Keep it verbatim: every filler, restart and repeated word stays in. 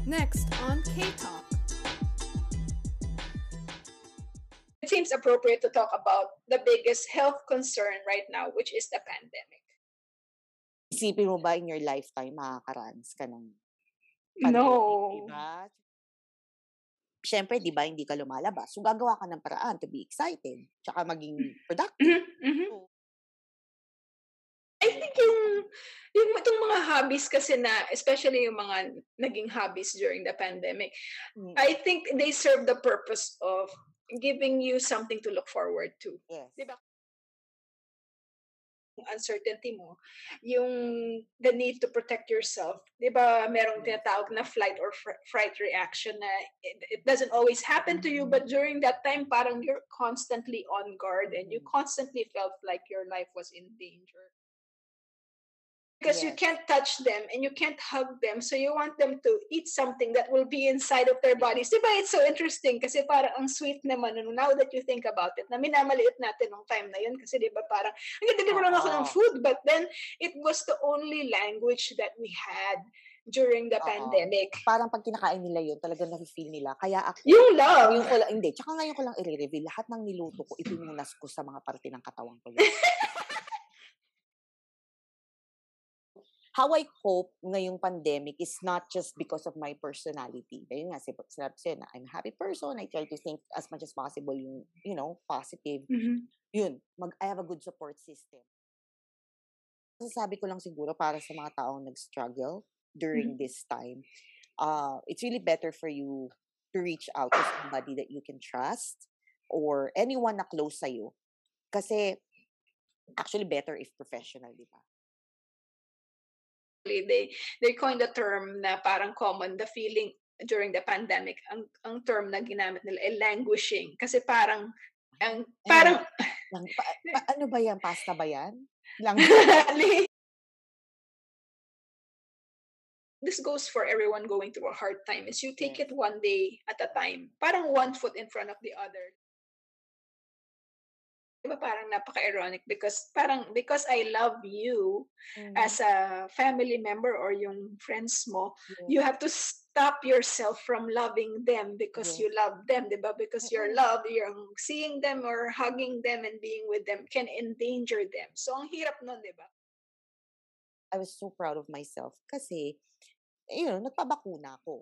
Next on K-Talk. It seems appropriate to talk about the biggest health concern right now, which is the pandemic. Isipin mo ba in your lifetime makakaranas ka ng No. pandemic, diba? Siyempre, di ba, hindi ka lumalabas. So, gagawa ka ng paraan to be excited, tsaka maging productive. Mhm, mhm. So, I think yung, yung itong mga hobbies kasi na, especially yung mga naging hobbies during the pandemic, mm, I think they serve the purpose of giving you something to look forward to. yes. Diba? Yung uncertainty mo, yung the need to protect yourself. Di ba merong Yes. tinatawag na flight or fr- fright reaction na it, it doesn't always happen to you, but during that time, parang you're constantly on guard and you Mhm. constantly felt like your life was in danger. Because you Yes. can't touch them and you can't hug them, so you want them to eat something that will be inside of their bodies. Diba it's so interesting kasi parang ang sweet naman no, now that you think about it, na minamaliit natin nung time na yun kasi diba parang nag-deliver lang ako ng Oo. food, but then it was the only language that we had during the Oo. pandemic. Parang pag kinakain nila yun, talagang nafe-feel nila. Kaya ako, Yung love. ngayon ko lang, hindi, tsaka ngayon ko lang i-reveal, lahat ng niluto ko, ipinunas ko sa mga parte ng katawan ko. Yun. How I cope ngayong pandemic is not just because of my personality. Ayun nga, sinabi ko sa'yo na I'm a happy person. I try to think as much as possible yung, you know, positive. Mhm. Yun, mag, I have a good support system. Sabi ko lang siguro para sa mga taong nag-struggle during Mhm. this time, uh, it's really better for you to reach out to somebody that you can trust or anyone na close sa'yo. Kasi, actually better if professional, di ba? They they coined the term na parang common, the feeling during the pandemic. Ang ang term na ginamit nila ay languishing kasi parang ang parang Lang, pa, pa, ano ba yan? Pasta ba yan? Lang. This goes for everyone going through a hard time. Is you take Yes. it one day at a time. Parang one foot in front of the other. Diba parang napaka-ironic because parang because I love you Mhm. as a family member or yung friends mo, Yes. you have to stop yourself from loving them because Yes. you love them, diba? Because your Mm-mm. love, yung seeing them or hugging them and being with them can endanger them. So ang hirap nun, diba? I was so proud of myself kasi, you know, nagpabakuna ako.